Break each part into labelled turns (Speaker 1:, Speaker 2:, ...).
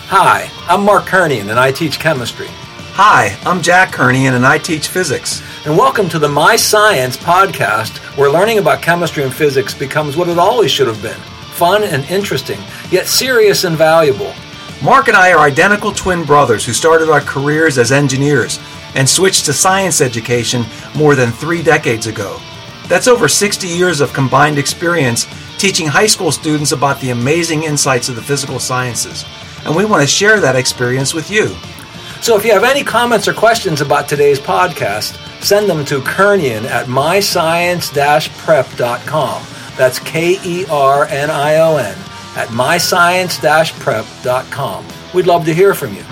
Speaker 1: Hi, I'm Mark Kernian, and I teach chemistry.
Speaker 2: Hi, I'm Jack Kernian, and I teach physics.
Speaker 1: And welcome to the My Science podcast, where learning about chemistry and physics becomes what it always should have been: fun and interesting, yet serious and valuable.
Speaker 2: Mark and I are identical twin brothers who started our careers as engineers and switched to science education more than 3 decades ago. That's over 60 years of combined experience teaching high school students about the amazing insights of the physical sciences. And we want to share that experience with you.
Speaker 1: So if you have any comments or questions about today's podcast, send them to Kernian at myscience-prep.com. That's Kernion at myscience-prep.com. We'd love to hear from you.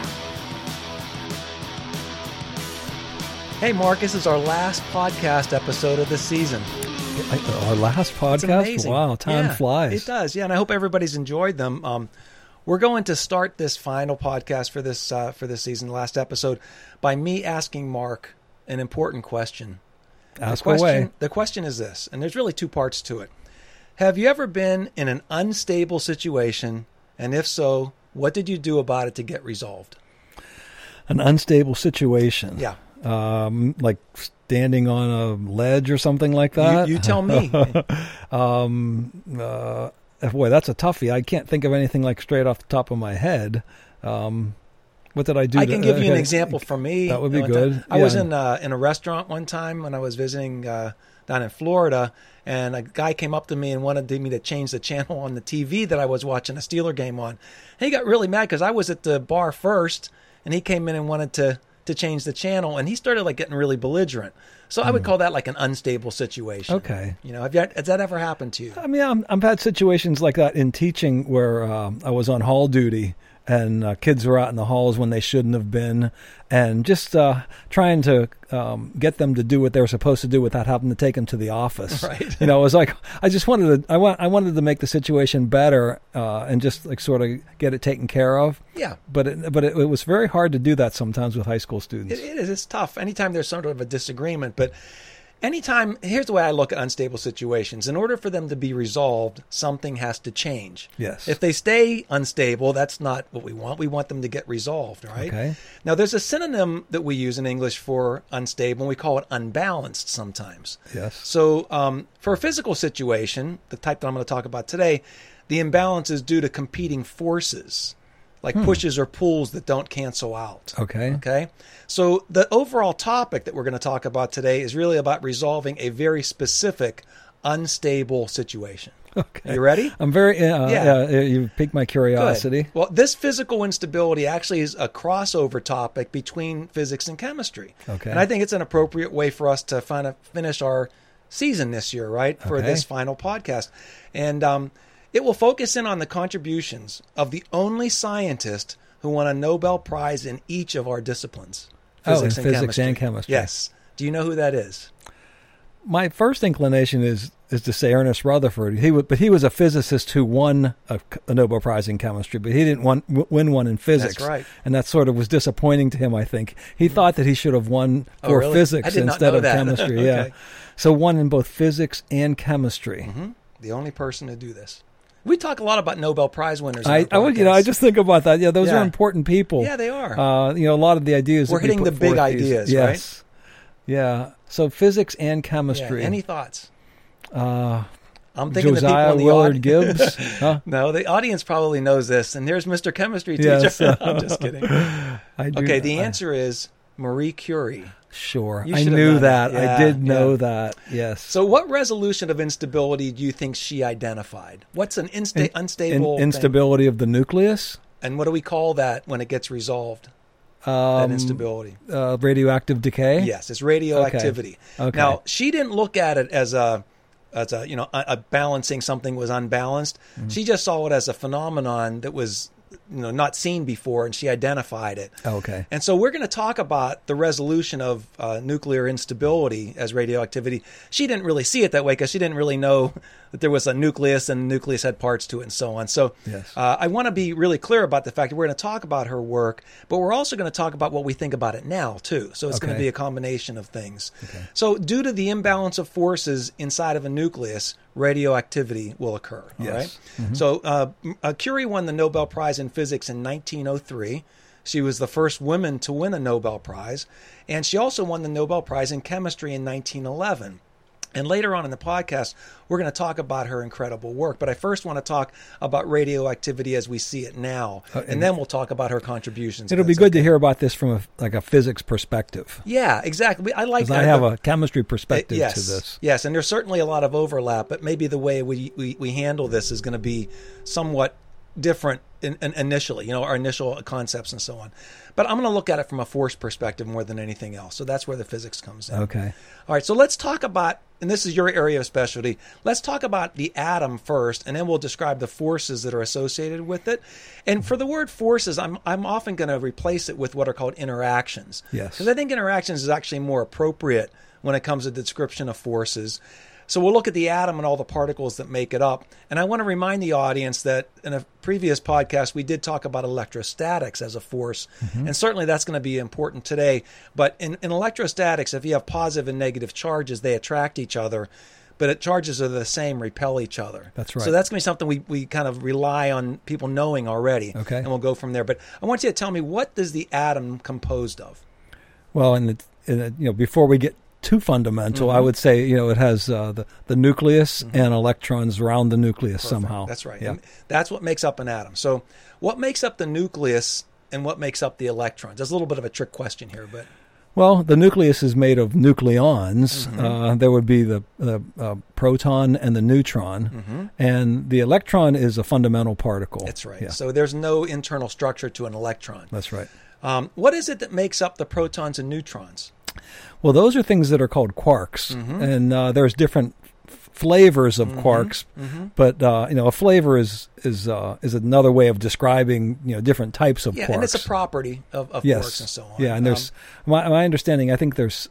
Speaker 3: Hey, Mark, this is our last podcast episode of this season.
Speaker 4: Our last podcast?
Speaker 3: It's amazing.
Speaker 4: Wow, time flies.
Speaker 3: It does, yeah, and I hope everybody's enjoyed them. We're going to start this final podcast for this season, last episode, by me asking Mark an important question.
Speaker 4: Ask away.
Speaker 3: The question is this, and there's really 2 parts to it. Have you ever been in an unstable situation, and if so, what did you do about it to get resolved?
Speaker 4: An unstable situation?
Speaker 3: Yeah.
Speaker 4: Like standing on a ledge or something like that?
Speaker 3: You tell me.
Speaker 4: Boy, that's a toughie. I can't think of anything like straight off the top of my head. What did I do?
Speaker 3: I can give you an example from me.
Speaker 4: That would be good.
Speaker 3: I was in a restaurant one time when I was visiting down in Florida, and a guy came up to me and wanted me to change the channel on the TV that I was watching a Steeler game on. And he got really mad because I was at the bar first, and he came in and wanted to change the channel, and he started like getting really belligerent. So I would call that like an unstable situation.
Speaker 4: Okay.
Speaker 3: You know, has that ever happened to you?
Speaker 4: I mean, I've had situations like that in teaching where I was on hall duty and kids were out in the halls when they shouldn't have been, and just trying to get them to do what they were supposed to do without having to take them to the office.
Speaker 3: Right.
Speaker 4: You know, it was like I just wanted to. I wanted to make the situation better and just like sort of get it taken care of.
Speaker 3: Yeah.
Speaker 4: But it was very hard to do that sometimes with high school students.
Speaker 3: It is. It's tough. Anytime there's sort of a disagreement, but anytime, here's the way I look at unstable situations. In order for them to be resolved, something has to change.
Speaker 4: Yes.
Speaker 3: If they stay unstable, that's not what we want. We want them to get resolved, right?
Speaker 4: Okay.
Speaker 3: Now, there's a synonym that we use in English for unstable, and we call it unbalanced sometimes.
Speaker 4: Yes.
Speaker 3: So for a physical situation, the type that I'm going to talk about today, the imbalance is due to competing forces, like pushes or pulls that don't cancel out. Okay. So the overall topic that we're going to talk about today is really about resolving a very specific unstable situation.
Speaker 4: Okay.
Speaker 3: You ready?
Speaker 4: I'm very, you piqued my curiosity.
Speaker 3: Good. Well, this physical instability actually is a crossover topic between physics and chemistry.
Speaker 4: Okay.
Speaker 3: And I think it's an appropriate way for us to finish our season this year, right? For this final podcast. And it will focus in on the contributions of the only scientist who won a Nobel Prize in each of our disciplines.
Speaker 4: Physics and chemistry.
Speaker 3: Yes. Do you know who that is?
Speaker 4: My first inclination is to say Ernest Rutherford. He was a physicist who won a Nobel Prize in chemistry, but he didn't win one in physics.
Speaker 3: That's right.
Speaker 4: And that sort of was disappointing to him, I think. He thought that he should have won for
Speaker 3: really?
Speaker 4: physics instead of chemistry.
Speaker 3: Okay.
Speaker 4: Yeah. So won in both physics and chemistry.
Speaker 3: Mm-hmm. The only person to do this. We talk a lot about Nobel Prize winners.
Speaker 4: I just think about that. Yeah, those are important people.
Speaker 3: Yeah, they are.
Speaker 4: A lot of the ideas
Speaker 3: we're hitting the big ideas,
Speaker 4: yes.
Speaker 3: right?
Speaker 4: Yeah. So physics and chemistry.
Speaker 3: Yeah. Any thoughts?
Speaker 4: I'm
Speaker 3: thinking
Speaker 4: Josiah
Speaker 3: the people in the
Speaker 4: Willard Gibbs. Huh?
Speaker 3: No, the audience probably knows this. And there's Mr. Chemistry teacher.
Speaker 4: Yes.
Speaker 3: I'm just kidding.
Speaker 4: Okay,
Speaker 3: the answer is Marie Curie.
Speaker 4: Sure.
Speaker 3: You
Speaker 4: I
Speaker 3: should have
Speaker 4: knew
Speaker 3: known
Speaker 4: that.
Speaker 3: Yeah,
Speaker 4: I did know that. Yes.
Speaker 3: So what resolution of instability do you think she identified? What's an unstable
Speaker 4: instability of the nucleus?
Speaker 3: And what do we call that when it gets resolved? That instability.
Speaker 4: Radioactive decay?
Speaker 3: Yes, it's radioactivity.
Speaker 4: Okay.
Speaker 3: Now, she didn't look at it as a balancing something was unbalanced. Mm-hmm. She just saw it as a phenomenon that was not seen before, and she identified it.
Speaker 4: Okay.
Speaker 3: And so we're going to talk about the resolution of nuclear instability as radioactivity. She didn't really see it that way because she didn't really know that there was a nucleus and the nucleus had parts to it and so on. So
Speaker 4: Yes.
Speaker 3: I want to be really clear about the fact that we're going to talk about her work, but we're also going to talk about what we think about it now, too. So it's going to
Speaker 4: Okay.
Speaker 3: be a combination of things. So due to the imbalance of forces inside of a nucleus, radioactivity will occur. All
Speaker 4: Yes.
Speaker 3: right? So Curie won the Nobel Prize in Physics in 1903. She was the first woman to win a Nobel Prize, and she also won the Nobel Prize in Chemistry in 1911. And later on in the podcast, we're going to talk about her incredible work. But I first want to talk about radioactivity as we see it now, and then we'll talk about her contributions.
Speaker 4: It'll be good to hear about this from a physics perspective.
Speaker 3: Yeah, exactly. I like
Speaker 4: Because
Speaker 3: that.
Speaker 4: I have a chemistry perspective
Speaker 3: yes,
Speaker 4: to this.
Speaker 3: Yes, and there's certainly a lot of overlap, but maybe the way we handle this is going to be somewhat different initially, our initial concepts and so on. But I'm going to look at it from a force perspective more than anything else. So that's where the physics comes in.
Speaker 4: Okay.
Speaker 3: All right, so let's talk about, and this is your area of specialty, let's talk about the atom first, and then we'll describe the forces that are associated with it. And for the word forces, I'm often going to replace it with what are called interactions.
Speaker 4: Yes.
Speaker 3: Because I think interactions is actually more appropriate when it comes to the description of forces. So we'll look at the atom and all the particles that make it up. And I want to remind the audience that in a previous podcast, we did talk about electrostatics as a force. And certainly that's going to be important today. But in electrostatics, if you have positive and negative charges, they attract each other. But charges are the same, repel each other.
Speaker 4: That's right.
Speaker 3: So that's going to be something we kind of rely on people knowing already.
Speaker 4: Okay.
Speaker 3: And we'll go from there. But I want you to tell me, what is the atom composed of?
Speaker 4: Well, before we get too fundamental, I would say, it has the nucleus and electrons around the nucleus somehow.
Speaker 3: That's right.
Speaker 4: Yeah.
Speaker 3: And that's what makes up an atom. So what makes up the nucleus and what makes up the electrons? There's a little bit of a trick question here, but...
Speaker 4: Well, the nucleus is made of nucleons. There would be the proton and the neutron. And the electron is a fundamental particle.
Speaker 3: That's right.
Speaker 4: Yeah.
Speaker 3: So there's no internal structure to an electron.
Speaker 4: That's right.
Speaker 3: What is it that makes up the protons and neutrons?
Speaker 4: Well, those are things that are called quarks. And there's different flavors of quarks, but a flavor is another way of describing different types of quarks.
Speaker 3: And it's a property of quarks and so on.
Speaker 4: Yeah, and there's my understanding. I think there's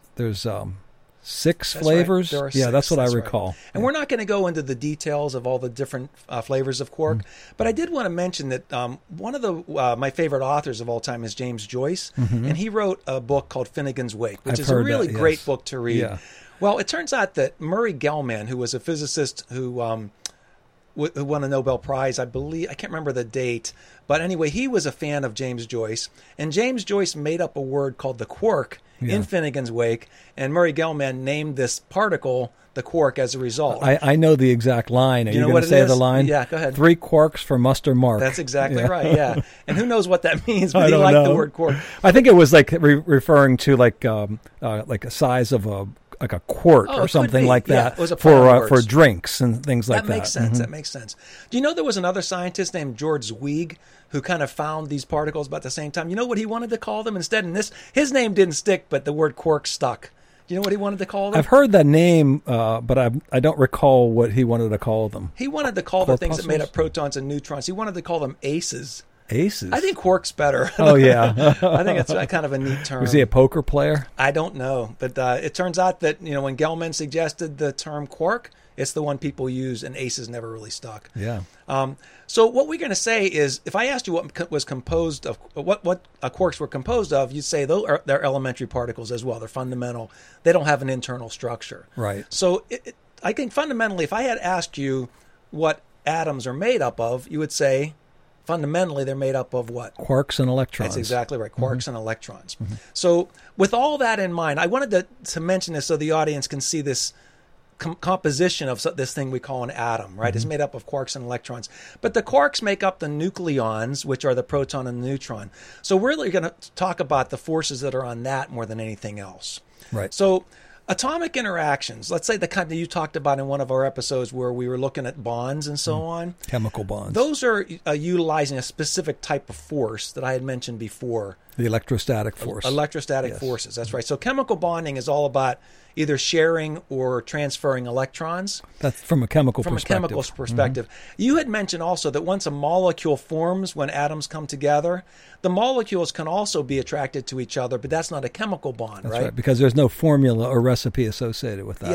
Speaker 4: 6 flavors.
Speaker 3: There are
Speaker 4: yeah,
Speaker 3: 6,
Speaker 4: that's what I
Speaker 3: right.
Speaker 4: recall.
Speaker 3: And we're not going to go into the details of all the different flavors of quark, but I did want to mention that one of the my favorite authors of all time is James Joyce, and he wrote a book called Finnegan's Wake, which is a really great book to read.
Speaker 4: Yeah.
Speaker 3: Well, it turns out that Murray Gell-Mann, who was a physicist who won a Nobel Prize, I believe, I can't remember the date, but anyway, he was a fan of James Joyce, and James Joyce made up a word called the quark in Finnegan's Wake, and Murray Gell-Mann named this particle the quark as a result.
Speaker 4: I know the exact line. Are you going to say the line?
Speaker 3: Yeah, go ahead.
Speaker 4: 3 quarks for Muster Mark.
Speaker 3: That's exactly right, yeah. And who knows what that means, but
Speaker 4: I
Speaker 3: he
Speaker 4: don't
Speaker 3: liked
Speaker 4: know.
Speaker 3: the word quark.
Speaker 4: I think it was like referring to like a size of a quart
Speaker 3: Oh,
Speaker 4: or
Speaker 3: it
Speaker 4: something
Speaker 3: could be.
Speaker 4: like
Speaker 3: Yeah,
Speaker 4: that
Speaker 3: it was a play on
Speaker 4: for
Speaker 3: words.
Speaker 4: drinks and things like that.
Speaker 3: That makes sense. That makes sense. Do you know there was another scientist named George Zweig who kind of found these particles about the same time? You know what he wanted to call them instead? And his name didn't stick, but the word quark stuck. Do you know what he wanted to call them?
Speaker 4: I've heard that name, but I don't recall what he wanted to call them.
Speaker 3: He wanted to call the things that made
Speaker 4: Corpuscles?
Speaker 3: up protons and neutrons. He wanted to call them aces.
Speaker 4: Aces?
Speaker 3: I think quark's better.
Speaker 4: Oh, yeah.
Speaker 3: I think it's kind of a neat term.
Speaker 4: Was he a poker player?
Speaker 3: I don't know, but it turns out that when Gell-Mann suggested the term quark, it's the one people use, and aces never really stuck.
Speaker 4: Yeah.
Speaker 3: So what we're going to say is, if I asked you what was composed of, what quarks were composed of, you'd say they're elementary particles as well. They're fundamental. They don't have an internal structure.
Speaker 4: Right.
Speaker 3: So I think fundamentally, if I had asked you what atoms are made up of, you would say fundamentally they're made up of what?
Speaker 4: Quarks and electrons.
Speaker 3: That's exactly right. Quarks and electrons. So with all that in mind, I wanted to mention this so the audience can see this composition of this thing we call an atom, right? It's made up of quarks and electrons. But the quarks make up the nucleons, which are the proton and the neutron. So we're really going to talk about the forces that are on that more than anything else.
Speaker 4: Right.
Speaker 3: So atomic interactions, let's say the kind that you talked about in one of our episodes where we were looking at bonds and so on.
Speaker 4: Chemical bonds.
Speaker 3: Those are utilizing a specific type of force that I had mentioned before.
Speaker 4: The electrostatic force.
Speaker 3: Electrostatic forces, that's right. So chemical bonding is all about either sharing or transferring electrons.
Speaker 4: That's from a chemical
Speaker 3: From
Speaker 4: perspective.
Speaker 3: a chemical perspective. You had mentioned also that once a molecule forms, when atoms come together, the molecules can also be attracted to each other, but that's not a chemical bond,
Speaker 4: That's right, because there's no formula or recipe associated with that.
Speaker 3: Yeah.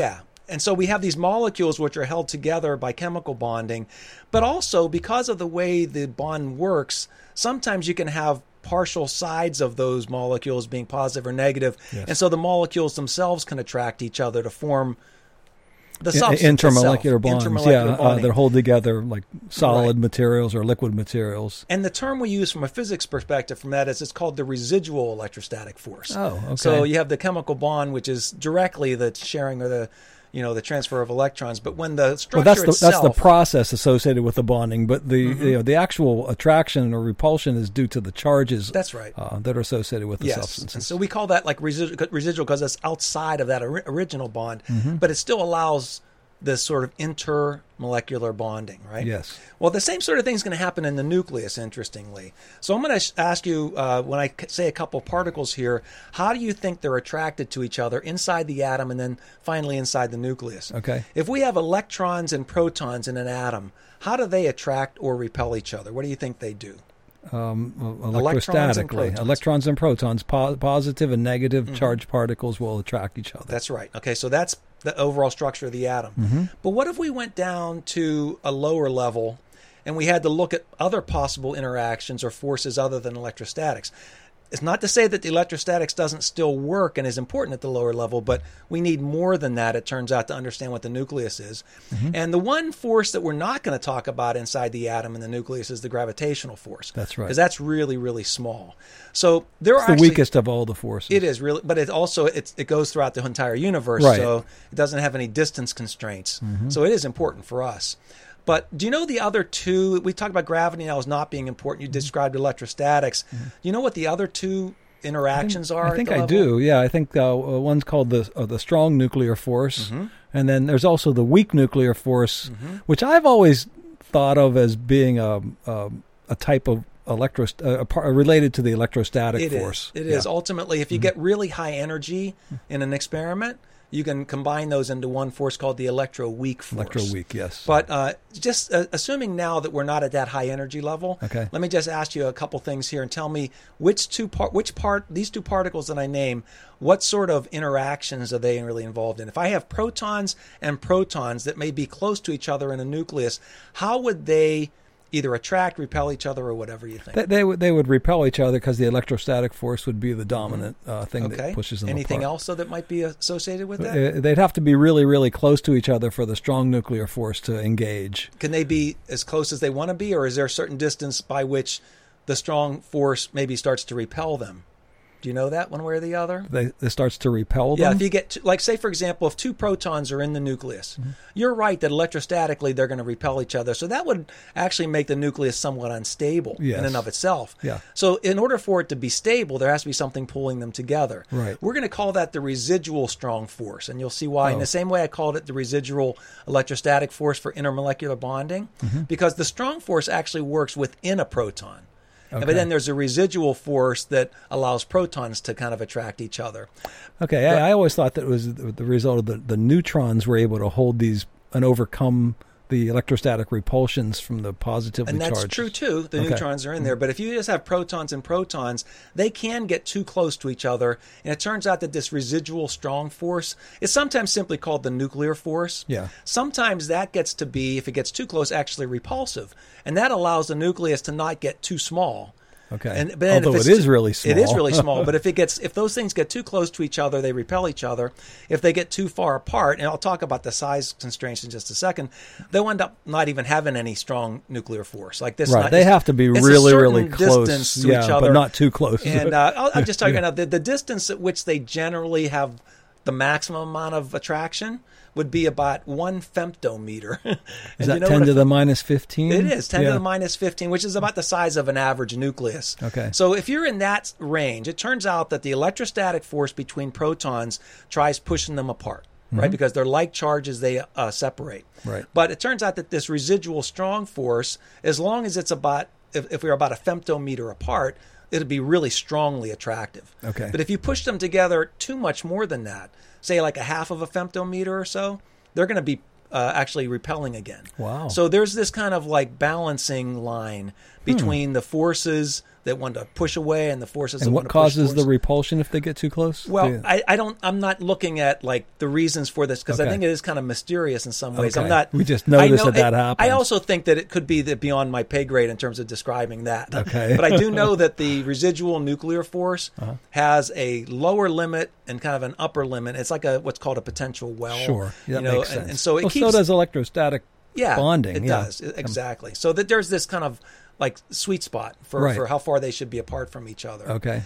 Speaker 3: And so we have these molecules which are held together by chemical bonding, but also because of the way the bond works, sometimes you can have partial sides of those molecules being positive or negative.
Speaker 4: Yes.
Speaker 3: And so the molecules themselves can attract each other to form the substance
Speaker 4: intermolecular
Speaker 3: itself.
Speaker 4: bonds.
Speaker 3: Intermolecular bonding.
Speaker 4: That hold together like solid
Speaker 3: Right.
Speaker 4: materials or liquid materials.
Speaker 3: And the term we use from a physics perspective from that is it's called the residual electrostatic force.
Speaker 4: Oh, okay.
Speaker 3: So you have the chemical bond, which is directly the sharing or the transfer of electrons. But when the structure
Speaker 4: that's
Speaker 3: itself,
Speaker 4: the process associated with the bonding, but the the actual attraction or repulsion is due to the charges.
Speaker 3: That's right.
Speaker 4: That are associated with the
Speaker 3: yes.
Speaker 4: substances.
Speaker 3: And so we call that like residual because it's outside of that original bond,
Speaker 4: Mm-hmm.
Speaker 3: but it still allows this sort of intermolecular bonding, right?
Speaker 4: Yes.
Speaker 3: Well, the same sort of thing is going to happen in the nucleus, interestingly. So I'm going to ask you, when I say a couple particles here, how do you think they're attracted to each other inside the atom and then finally inside the nucleus?
Speaker 4: Okay.
Speaker 3: If we have electrons and protons in an atom, how do they attract or repel each other? What do you think they do?
Speaker 4: Electrostatically. Electrons and protons, positive and negative charged particles will attract each other.
Speaker 3: That's right. Okay, so that's the overall structure of the atom.
Speaker 4: Mm-hmm.
Speaker 3: But what if we went down to a lower level and we had to look at other possible interactions or forces other than electrostatics? It's not to say that the electrostatics doesn't still work and is important at the lower level, but we need more than that, it turns out, to understand what the nucleus is.
Speaker 4: Mm-hmm.
Speaker 3: And the one force that we're not going to talk about inside the atom and the nucleus is the gravitational force.
Speaker 4: That's right.
Speaker 3: Because that's really, really small. So there are
Speaker 4: It's the
Speaker 3: actually,
Speaker 4: weakest of all the forces.
Speaker 3: it is really, but it also it goes throughout the entire universe,
Speaker 4: Right.
Speaker 3: so it doesn't have any distance constraints. So it is important for us. But do you know the other two? We talked about gravity now as not being important. You described electrostatics. Do you know what the other two interactions are?
Speaker 4: I think
Speaker 3: at the
Speaker 4: I
Speaker 3: level?
Speaker 4: do. Yeah, I think one's called the strong nuclear force, and then there's also the weak nuclear force, which I've always thought of as being a type of related to the electrostatic force.
Speaker 3: It is. Ultimately, if you get really high energy in an experiment, you can combine those into one force called the electroweak force.
Speaker 4: Electroweak, yes.
Speaker 3: But just assuming now that we're not at that high energy level,
Speaker 4: Okay.
Speaker 3: let me just ask you a couple things here and tell me these two particles that I name, what sort of interactions are they really involved in? If I have protons and protons that may be close to each other in a nucleus, how would they either attract, repel each other, or whatever you think?
Speaker 4: They would repel each other because the electrostatic force would be the dominant thing that pushes them
Speaker 3: Anything
Speaker 4: apart.
Speaker 3: else so that might be associated with that?
Speaker 4: They'd have to be really, really close to each other for the strong nuclear force to engage.
Speaker 3: Can they be as close as they want to be, or is there a certain distance by which the strong force maybe starts to repel them? Do you know that one way or the other?
Speaker 4: It starts to repel them?
Speaker 3: Yeah, if you get, like, say, for example, if two protons are in the nucleus, you're right that electrostatically they're going to repel each other. So that would actually make the nucleus somewhat unstable in
Speaker 4: Yes.
Speaker 3: and of itself.
Speaker 4: Yeah.
Speaker 3: So in order for it to be stable, there has to be something pulling them together.
Speaker 4: Right.
Speaker 3: We're going to call that the residual strong force. And you'll see why. In
Speaker 4: Oh.
Speaker 3: the same way I called it the residual electrostatic force for intermolecular bonding, because the strong force actually works within a proton.
Speaker 4: Okay.
Speaker 3: But then there's a residual force that allows protons to kind of attract each other.
Speaker 4: Okay, I always thought that it was the result of the neutrons were able to hold these and overcome the electrostatic repulsions from the positively
Speaker 3: And that's
Speaker 4: charged.
Speaker 3: true, too. The
Speaker 4: Okay.
Speaker 3: neutrons are in there. But if you just have protons and protons, they can get too close to each other. And it turns out that this residual strong force is sometimes simply called the nuclear force.
Speaker 4: Yeah.
Speaker 3: Sometimes that gets to be, if it gets too close, actually repulsive. And that allows the nucleus to not get too small.
Speaker 4: Okay.
Speaker 3: But then
Speaker 4: Although
Speaker 3: if
Speaker 4: it is really small.
Speaker 3: It is really small. But if those things get too close to each other, they repel each other. If they get too far apart, and I'll talk about the size constraints in just a second, they'll end up not even having any strong nuclear force. Like this,
Speaker 4: Right, they have to be
Speaker 3: it's
Speaker 4: really,
Speaker 3: a
Speaker 4: really
Speaker 3: certain
Speaker 4: close,
Speaker 3: distance to each other,
Speaker 4: but not too close.
Speaker 3: And I'll just tell you right now, the distance at which they generally have the maximum amount of attraction would be about 1 femtometer.
Speaker 4: Is that 10 to the minus 15?
Speaker 3: It is 10 to the minus 15, which is about the size of an average nucleus.
Speaker 4: Okay.
Speaker 3: So if you're in that range, it turns out that the electrostatic force between protons tries pushing them apart, right? Because they're like charges, they separate.
Speaker 4: Right.
Speaker 3: But it turns out that this residual strong force, as long as it's about, if we're about a femtometer apart, it'll be really strongly attractive.
Speaker 4: Okay.
Speaker 3: But if you push them together too much more than that, say like a half of a femtometer or so, they're going to be actually repelling again.
Speaker 4: Wow.
Speaker 3: So there's this kind of like balancing line between the forces that want to push away and the forces that
Speaker 4: And
Speaker 3: want
Speaker 4: what
Speaker 3: to push
Speaker 4: causes
Speaker 3: towards.
Speaker 4: the repulsion if they get too close?
Speaker 3: Well, I'm not looking at like the reasons for this because I
Speaker 4: Okay.
Speaker 3: think it is kind of mysterious in some ways.
Speaker 4: Okay.
Speaker 3: I'm not.
Speaker 4: We just notice
Speaker 3: I
Speaker 4: that happens.
Speaker 3: I also think that it could be beyond my pay grade in terms of describing that.
Speaker 4: Okay.
Speaker 3: But I do know that the residual nuclear force has a lower limit and kind of an upper limit. It's like what's called a potential well.
Speaker 4: Sure, that makes sense.
Speaker 3: And so it
Speaker 4: well,
Speaker 3: keeps.
Speaker 4: so does electrostatic
Speaker 3: Yeah,
Speaker 4: bonding.
Speaker 3: it
Speaker 4: yeah.
Speaker 3: does exactly. So that there's this kind of like sweet spot for
Speaker 4: Right.
Speaker 3: how far they should be apart from each other.
Speaker 4: Okay.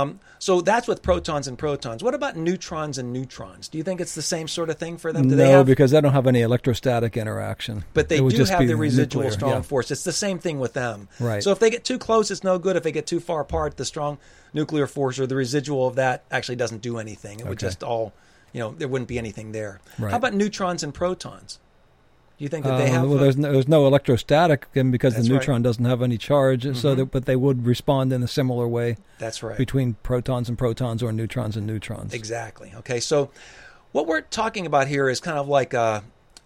Speaker 3: So that's with protons and protons. What about neutrons and neutrons? Do you think it's the same sort of thing for them? Do
Speaker 4: No,
Speaker 3: they have,
Speaker 4: because they don't have any electrostatic interaction.
Speaker 3: but they
Speaker 4: It would
Speaker 3: do
Speaker 4: just
Speaker 3: have
Speaker 4: be
Speaker 3: the residual
Speaker 4: nuclear,
Speaker 3: strong
Speaker 4: yeah.
Speaker 3: force. It's the same thing with them.
Speaker 4: Right.
Speaker 3: So if they get too close, it's no good. If they get too far apart, the strong nuclear force or the residual of that actually doesn't do anything. It would
Speaker 4: Okay.
Speaker 3: just all, there wouldn't be anything there.
Speaker 4: Right.
Speaker 3: How about neutrons and protons? Do you think that they have?
Speaker 4: Well, there's no electrostatic and because the
Speaker 3: That's right.
Speaker 4: neutron doesn't have any charge, but they would respond in a similar way
Speaker 3: That's right.
Speaker 4: between protons and protons or neutrons and neutrons.
Speaker 3: Exactly. Okay, so what we're talking about here is kind of like a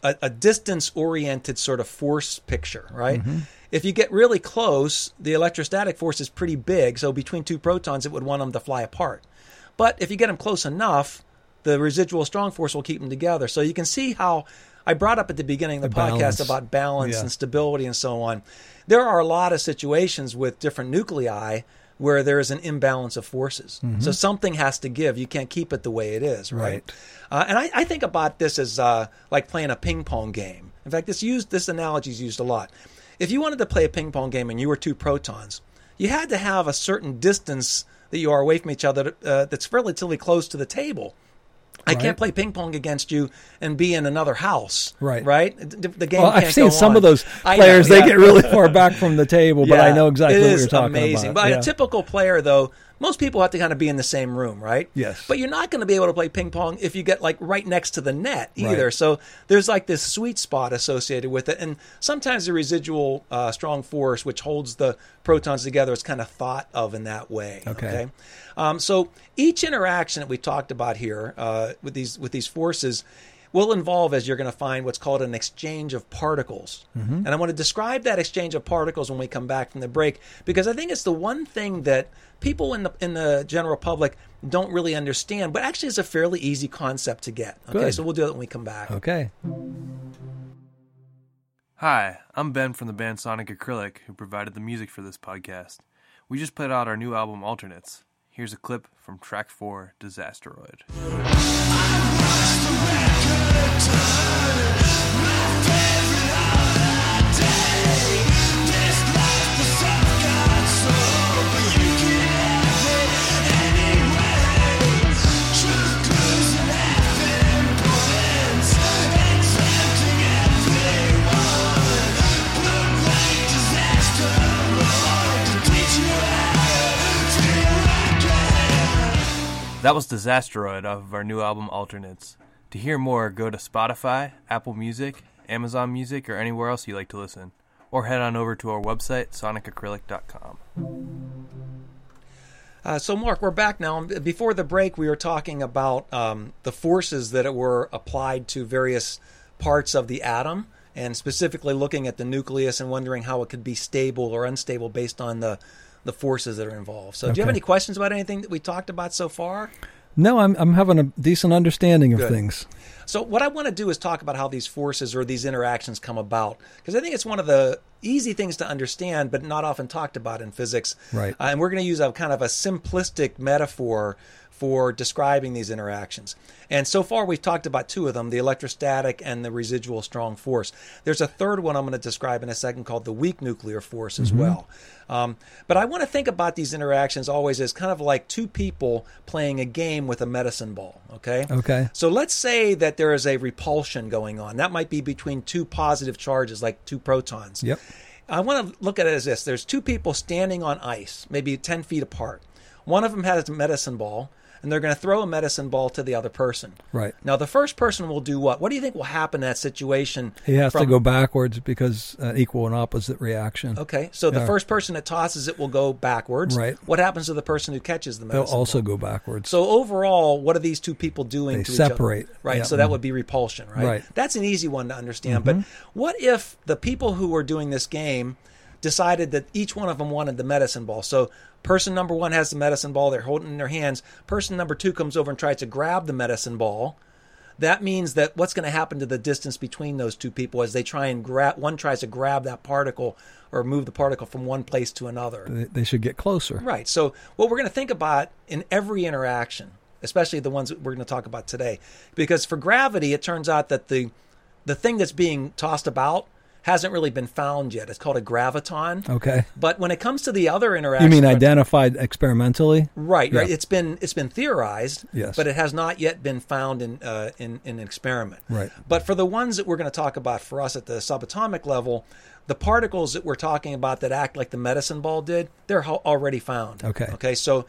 Speaker 3: distance-oriented sort of force picture, right?
Speaker 4: Mm-hmm.
Speaker 3: If you get really close, the electrostatic force is pretty big, so between two protons, it would want them to fly apart. But if you get them close enough, the residual strong force will keep them together. So you can see how I brought up at the beginning of the podcast
Speaker 4: balance.
Speaker 3: about balance
Speaker 4: Yeah.
Speaker 3: and stability and so on. There are a lot of situations with different nuclei where there is an imbalance of forces. So something has to give. You can't keep it the way it is, right? And I think about this as like playing a ping pong game. In fact, this analogy is used a lot. If you wanted to play a ping pong game and you were two protons, you had to have a certain distance that you are away from each other that's relatively close to the table. I can't play ping pong against you and be in another house.
Speaker 4: Right.
Speaker 3: Right? The game
Speaker 4: Well,
Speaker 3: can't
Speaker 4: I've seen
Speaker 3: go
Speaker 4: some
Speaker 3: on.
Speaker 4: of those
Speaker 3: I know,
Speaker 4: players.
Speaker 3: yeah.
Speaker 4: They get really far back from the table, but I know exactly
Speaker 3: it
Speaker 4: what
Speaker 3: is
Speaker 4: you're talking
Speaker 3: amazing.
Speaker 4: about.
Speaker 3: But
Speaker 4: Yeah.
Speaker 3: a typical player, though, most people have to kind of be in the same room, right?
Speaker 4: Yes.
Speaker 3: But you're not going to be able to play ping pong if you get like right next to the net either.
Speaker 4: Right.
Speaker 3: So there's like this sweet spot associated with it. And sometimes the residual strong force, which holds the protons together, is kind of thought of in that way.
Speaker 4: Okay.
Speaker 3: So each interaction that we talked about here with these forces will involve, as you're going to find, what's called an exchange of particles. And I want to describe that exchange of particles when we come back from the break, because I think it's the one thing that people in the general public don't really understand, but actually is a fairly easy concept to get. Okay,
Speaker 4: Good.
Speaker 3: so we'll do that when we come back.
Speaker 4: Okay.
Speaker 5: Hi, I'm Ben from the band Sonic Acrylic, who provided the music for this podcast. We just put out our new album, Alternates. Here's a clip from track 4, Disasteroid. That was Disasteroid off of our new album Alternates. To hear more, go to Spotify, Apple Music, Amazon Music, or anywhere else you like to listen. Or head on over to our website, sonicacrylic.com.
Speaker 3: So, Mark, we're back now. Before the break, we were talking about the forces that were applied to various parts of the atom, and specifically looking at the nucleus and wondering how it could be stable or unstable based on the forces that are involved. So do you have
Speaker 4: Okay.
Speaker 3: any questions about anything that we talked about so far?
Speaker 4: No, I'm having a decent understanding of
Speaker 3: Good.
Speaker 4: things.
Speaker 3: So what I want to do is talk about how these forces or these interactions come about, because I think it's one of the easy things to understand, but not often talked about in physics.
Speaker 4: Right.
Speaker 3: And we're going to use a kind of a simplistic metaphor for describing these interactions. And so far we've talked about two of them, the electrostatic and the residual strong force. There's a third one I'm going to describe in a second called the weak nuclear force as well. But I want to think about these interactions always as kind of like two people playing a game with a medicine ball, okay?
Speaker 4: Okay.
Speaker 3: So let's say that there is a repulsion going on. That might be between two positive charges, like two protons.
Speaker 4: Yep.
Speaker 3: I want to look at it as this. There's two people standing on ice, maybe 10 feet apart. One of them has a medicine ball, and they're going to throw a medicine ball to the other person.
Speaker 4: Right.
Speaker 3: Now, the first person will do what? What do you think will happen in that situation?
Speaker 4: He has to
Speaker 3: from-
Speaker 4: go backwards because equal and opposite reaction.
Speaker 3: Okay, so the
Speaker 4: Yeah.
Speaker 3: first person that tosses it will go backwards.
Speaker 4: Right.
Speaker 3: What happens to the person who catches the
Speaker 4: They'll
Speaker 3: medicine
Speaker 4: also
Speaker 3: ball?
Speaker 4: go backwards.
Speaker 3: So overall, what are these two people doing
Speaker 4: They
Speaker 3: to
Speaker 4: separate.
Speaker 3: each other? Right,
Speaker 4: Yeah.
Speaker 3: so that would be repulsion, right?
Speaker 4: Right.
Speaker 3: That's an easy one to understand. But what if the people who are doing this game decided that each one of them wanted the medicine ball. So person number one has the medicine ball. They're holding it in their hands. Person number two comes over and tries to grab the medicine ball. That means that what's going to happen to the distance between those two people as they try and one tries to grab that particle or move the particle from one place to another.
Speaker 4: They should get closer.
Speaker 3: Right. So what we're going to think about in every interaction, especially the ones that we're going to talk about today, because for gravity, it turns out that the thing that's being tossed about hasn't really been found yet. It's called a graviton.
Speaker 4: Okay.
Speaker 3: But when it comes to the other interactions,
Speaker 4: you mean identified experimentally?
Speaker 3: Right.
Speaker 4: Yeah.
Speaker 3: Right. It's been theorized,
Speaker 4: yes,
Speaker 3: but it has not yet been found in an experiment.
Speaker 4: Right.
Speaker 3: But for the ones that we're going to talk about for us at the subatomic level, the particles that we're talking about that act like the medicine ball did, they're already found.
Speaker 4: Okay.
Speaker 3: Okay. So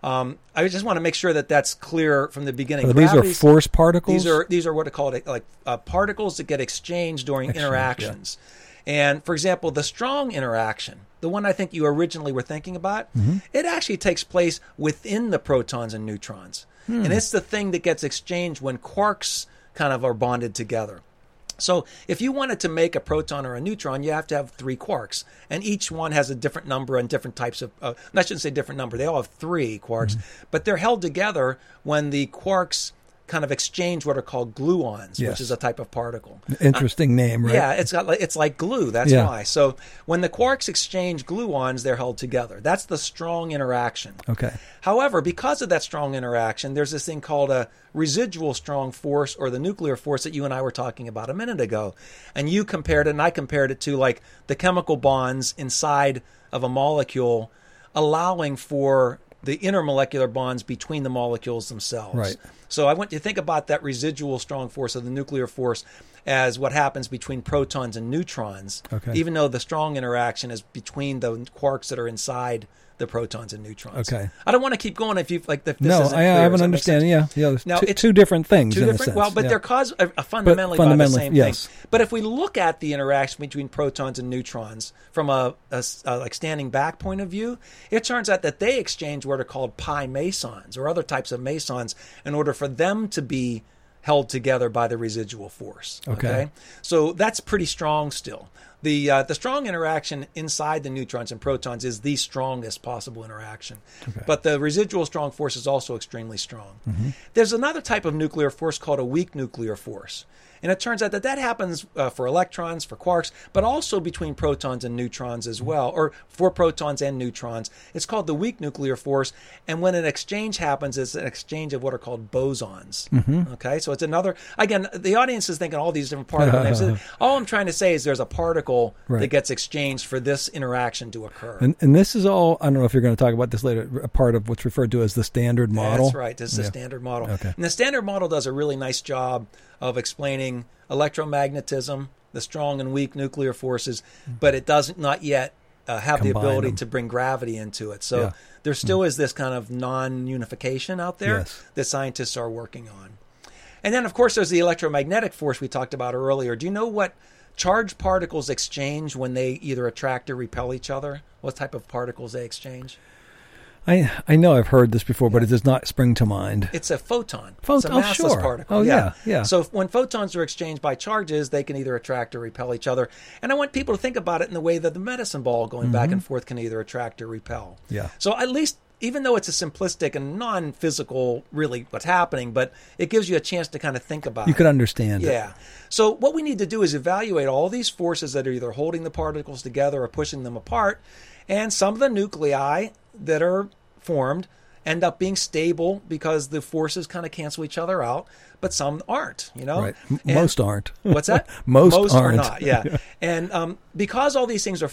Speaker 3: I just want to make sure that that's clear from the beginning.
Speaker 4: So these are force particles?
Speaker 3: These are what are called particles that get exchanged during interactions. Yeah. And for example, the strong interaction, the one I think you originally were thinking about, it actually takes place within the protons and neutrons. And it's the thing that gets exchanged when quarks kind of are bonded together. So if you wanted to make a proton or a neutron, you have to have 3 quarks. And each one has a different number and different types of, I shouldn't say different number, they all have 3 quarks. But they're held together when the quarks kind of exchange what are called gluons,
Speaker 4: yes,
Speaker 3: which is a type of particle.
Speaker 4: Interesting name, right?
Speaker 3: Yeah, it's like glue. That's why. So when the quarks exchange gluons, they're held together. That's the strong interaction.
Speaker 4: Okay.
Speaker 3: However, because of that strong interaction, there's this thing called a residual strong force, or the nuclear force that you and I were talking about a minute ago. And you compared it, and I compared it to like the chemical bonds inside of a molecule, allowing for the intermolecular bonds between the molecules themselves.
Speaker 4: Right.
Speaker 3: So I want you to think about that residual strong force of the nuclear force as what happens between protons and neutrons, even though the strong interaction is between the quarks that are inside the protons and neutrons.
Speaker 4: Okay.
Speaker 3: I don't want to keep going if you like. If this
Speaker 4: no,
Speaker 3: isn't
Speaker 4: I
Speaker 3: clear.
Speaker 4: have an understanding. Yeah. There's
Speaker 3: now,
Speaker 4: two different things.
Speaker 3: Two
Speaker 4: in
Speaker 3: different.
Speaker 4: A sense.
Speaker 3: Well, but
Speaker 4: yeah,
Speaker 3: they're caused fundamentally by the same
Speaker 4: yes,
Speaker 3: thing. But if we look at the interaction between protons and neutrons from a like standing back point of view, it turns out that they exchange what are called pi mesons or other types of mesons in order for them to be held together by the residual force. Okay. So that's pretty strong still. The strong interaction inside the neutrons and protons is the strongest possible interaction. Okay. But the residual strong force is also extremely strong. There's another type of nuclear force called a weak nuclear force. And it turns out that happens for electrons, for quarks, but also between protons and neutrons as well, or for protons and neutrons. It's called the weak nuclear force. And when an exchange happens, it's an exchange of what are called bosons. Okay, so it's another, again, the audience is thinking all these different particle names. All I'm trying to say is there's a particle that gets exchanged for this interaction to occur.
Speaker 4: And this is all, I don't know if you're going to talk about this later, a part of what's referred to as the standard model.
Speaker 3: That's right. This is the standard model.
Speaker 4: Okay.
Speaker 3: And the standard model does a really nice job of explaining electromagnetism, the strong and weak nuclear forces, but it doesn't not yet have the ability to bring gravity into it. So there still is this kind of non-unification out there that scientists are working on. And then, of course, there's the electromagnetic force we talked about earlier. Do you know what charged particles exchange when they either attract or repel each other? What type of particles they exchange?
Speaker 4: I know I've heard this before, but it does not spring to mind.
Speaker 3: It's a photon. It's a massless particle.
Speaker 4: Oh, yeah.
Speaker 3: So when photons are exchanged by charges, they can either attract or repel each other. And I want people to think about it in the way that the medicine ball going back and forth can either attract or repel.
Speaker 4: Yeah.
Speaker 3: So at least, even though it's a simplistic and non-physical, really, what's happening, but it gives you a chance to kind of think about it.
Speaker 4: You could understand it.
Speaker 3: Yeah. So what we need to do is evaluate all these forces that are either holding the particles together or pushing them apart. And some of the nuclei that are formed end up being stable because the forces kind of cancel each other out, but some aren't, you know?
Speaker 4: Right. Most aren't.
Speaker 3: What's that?
Speaker 4: Most aren't.
Speaker 3: Are not, yeah. And because all these things are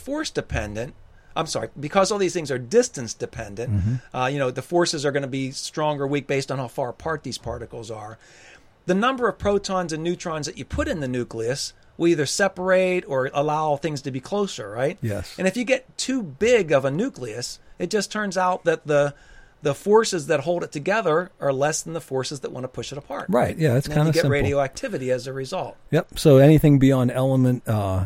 Speaker 3: because all these things are distance dependent, the forces are going to be strong or weak based on how far apart these particles are. The number of protons and neutrons that you put in the nucleus will either separate or allow things to be closer, right?
Speaker 4: Yes.
Speaker 3: And if you get too big of a nucleus, it just turns out that the forces that hold it together are less than the forces that want to push it apart.
Speaker 4: Right. Yeah, it's kind of simple.
Speaker 3: You get radioactivity as a result.
Speaker 4: Yep. So anything beyond element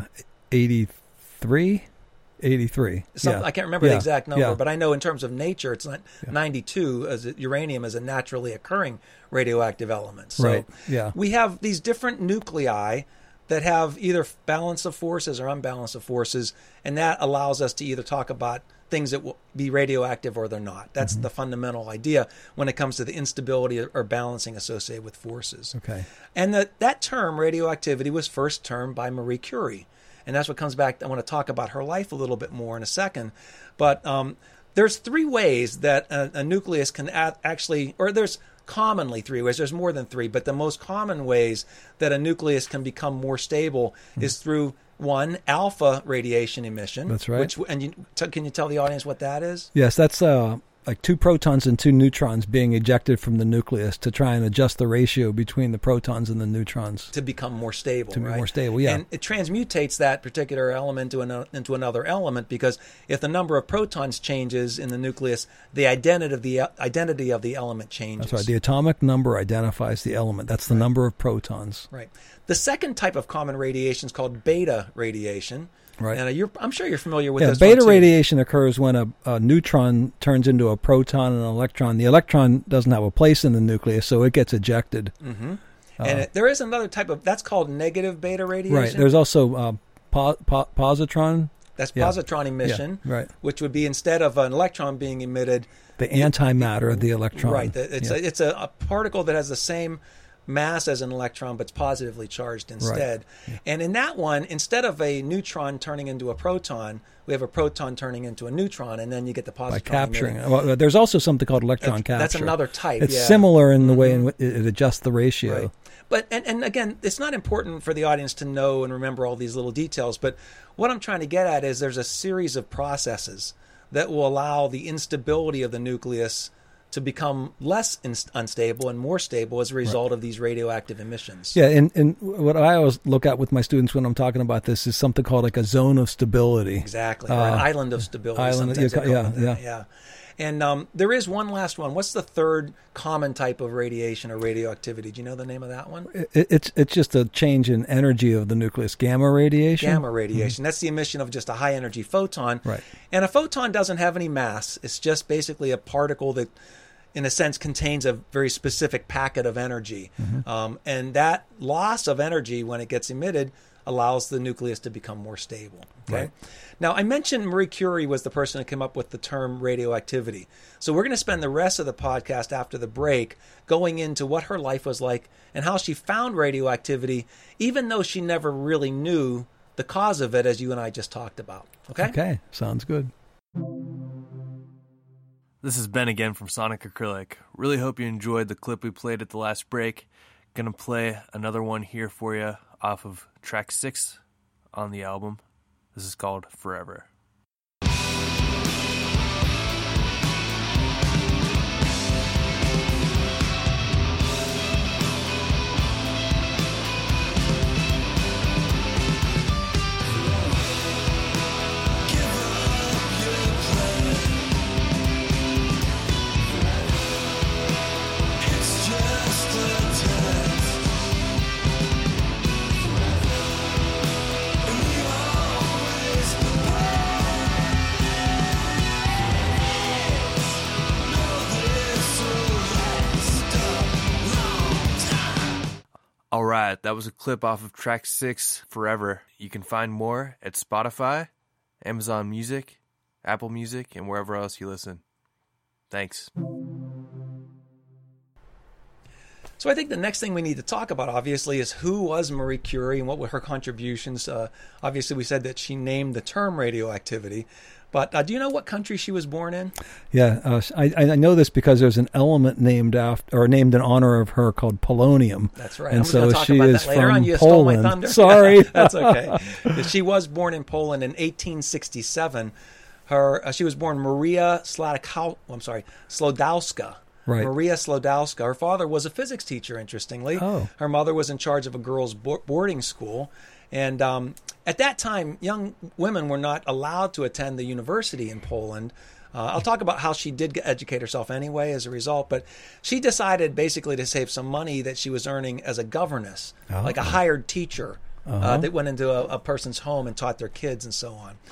Speaker 4: 83.
Speaker 3: I can't remember the exact number, but I know in terms of nature, it's not 92, as uranium is a naturally occurring radioactive element. So
Speaker 4: right.
Speaker 3: we have these different nuclei that have either balance of forces or unbalance of forces, and that allows us to either talk about things that will be radioactive or they're not. That's the fundamental idea when it comes to the instability or balancing associated with forces.
Speaker 4: Okay.
Speaker 3: And that term, radioactivity, was first termed by Marie Curie. And that's what comes back. I want to talk about her life a little bit more in a second. But there's three ways that a nucleus can actually, or there's commonly three ways. There's more than three, but the most common ways that a nucleus can become more stable is through, one, alpha radiation emission.
Speaker 4: That's right.
Speaker 3: Can you tell the audience what that is?
Speaker 4: Yes, that's like 2 protons and 2 neutrons being ejected from the nucleus to try and adjust the ratio between the protons and the neutrons.
Speaker 3: To become more stable,
Speaker 4: To be
Speaker 3: right?
Speaker 4: more stable, yeah.
Speaker 3: And it transmutates that particular element into another element, because if the number of protons changes in the nucleus, the identity of the element changes.
Speaker 4: That's right. The atomic number identifies the element. That's the number of protons.
Speaker 3: Right. The second type of common radiation is called beta radiation.
Speaker 4: Right.
Speaker 3: And I'm sure you're familiar with
Speaker 4: Yeah,
Speaker 3: this
Speaker 4: beta
Speaker 3: one too.
Speaker 4: radiation occurs when a neutron turns into a proton and an electron. The electron doesn't have a place in the nucleus, so it gets ejected.
Speaker 3: Mm-hmm. And there is another type of, that's called negative beta radiation.
Speaker 4: Right. There's also positron.
Speaker 3: That's positron emission,
Speaker 4: Yeah, right.
Speaker 3: which would be, instead of an electron being emitted,
Speaker 4: The antimatter of the electron.
Speaker 3: right? It's a particle that has the same mass as an electron, but it's positively charged instead.
Speaker 4: Right. Yeah.
Speaker 3: And in that one, instead of a neutron turning into a proton, we have a proton turning into a neutron, and then you get the positron.
Speaker 4: By capturing
Speaker 3: emitting.
Speaker 4: it. Well, there's also something called electron capture.
Speaker 3: That's another type.
Speaker 4: It's
Speaker 3: yeah.
Speaker 4: similar in the way in which it adjusts the ratio.
Speaker 3: Right. But and again, it's not important for the audience to know and remember all these little details. But what I'm trying to get at is there's a series of processes that will allow the instability of the nucleus to become less unstable and more stable as a result of these radioactive emissions.
Speaker 4: Yeah, and what I always look at with my students when I'm talking about this is something called like a zone of stability.
Speaker 3: Exactly, or an island of stability.
Speaker 4: Island,
Speaker 3: sometimes they call it that,
Speaker 4: yeah.
Speaker 3: And there is one last one. What's the third common type of radiation or radioactivity? Do you know the name of that one?
Speaker 4: It's just a change in energy of the nucleus. Gamma radiation.
Speaker 3: Gamma radiation. That's the emission of just a high energy photon.
Speaker 4: Right.
Speaker 3: And a photon doesn't have any mass. It's just basically a particle that, in a sense, contains a very specific packet of energy. And that loss of energy, when it gets emitted, allows the nucleus to become more stable. Okay.
Speaker 4: Right.
Speaker 3: Now, I mentioned Marie Curie was the person who came up with the term radioactivity. So we're going to spend the rest of the podcast after the break going into what her life was like and how she found radioactivity, even though she never really knew the cause of it, as you and I just talked about. Okay?
Speaker 4: Okay, sounds good.
Speaker 5: This is Ben again from Sonic Acrylic. Really hope you enjoyed the clip we played at the last break. Gonna play another one here for you off of track 6 on the album. This is called Forever. Alright, that was a clip off of track 6, Forever. You can find more at Spotify, Amazon Music, Apple Music, and wherever else you listen. Thanks.
Speaker 3: So I think the next thing we need to talk about, obviously, is who was Marie Curie and what were her contributions. Obviously, we said that she named the term radioactivity. But do you know what country she was born in?
Speaker 4: Yeah, I know this because there's an element named after or named in honor of her called polonium.
Speaker 3: That's right.
Speaker 4: And
Speaker 3: I'm
Speaker 4: so
Speaker 3: going to talk
Speaker 4: she
Speaker 3: about
Speaker 4: is
Speaker 3: that later
Speaker 4: from
Speaker 3: on. You
Speaker 4: Poland.
Speaker 3: stole my thunder.
Speaker 4: Sorry,
Speaker 3: that's okay. She was born in Poland in 1867. She was born Maria Slodowska.
Speaker 4: Right.
Speaker 3: Maria Slodowska. Her father was a physics teacher, interestingly.
Speaker 4: Oh.
Speaker 3: Her mother was in charge of a girls' boarding school. And at that time, young women were not allowed to attend the university in Poland. I'll talk about how she did educate herself anyway as a result. But she decided basically to save some money that she was earning as a governess, like a hired teacher that went into a person's home and taught their kids and so on.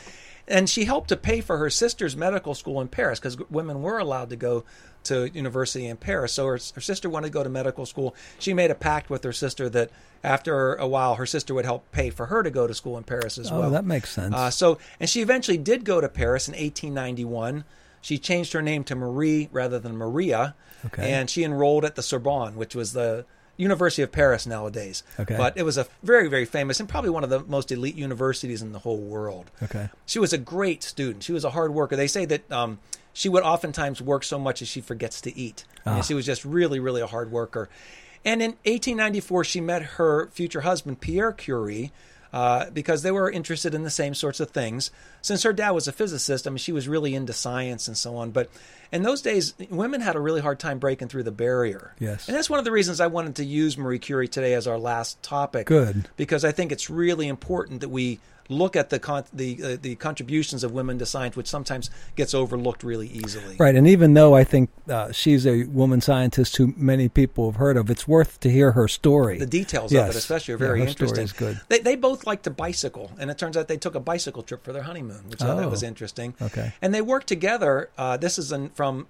Speaker 3: And she helped to pay for her sister's medical school in Paris, because women were allowed to go to university in Paris. So her sister wanted to go to medical school. She made a pact with her sister that after a while, her sister would help pay for her to go to school in Paris as well.
Speaker 4: Oh, that makes sense.
Speaker 3: And she eventually did go to Paris in 1891. She changed her name to Marie rather than Maria.
Speaker 4: Okay.
Speaker 3: And she enrolled at the Sorbonne, which was the University of Paris nowadays.
Speaker 4: Okay.
Speaker 3: But it was a very, very famous and probably one of the most elite universities in the whole world.
Speaker 4: Okay.
Speaker 3: She was a great student. She was a hard worker. They say that she would oftentimes work so much that she forgets to eat. And she was just really, really a hard worker. And in 1894, she met her future husband, Pierre Curie, because they were interested in the same sorts of things. Since her dad was a physicist, I mean, she was really into science and so on. But in those days, women had a really hard time breaking through the barrier.
Speaker 4: Yes.
Speaker 3: And that's one of the reasons I wanted to use Marie Curie today as our last topic.
Speaker 4: Good.
Speaker 3: Because I think it's really important that we look at the contributions of women to science, which sometimes gets overlooked really easily.
Speaker 4: Right, and even though I think she's a woman scientist who many people have heard of, it's worth to hear her story.
Speaker 3: The details of it, especially, are very
Speaker 4: her
Speaker 3: interesting.
Speaker 4: Story is good.
Speaker 3: They both like to bicycle, and it turns out they took a bicycle trip for their honeymoon, which I thought was interesting.
Speaker 4: Okay.
Speaker 3: And they worked together. This is from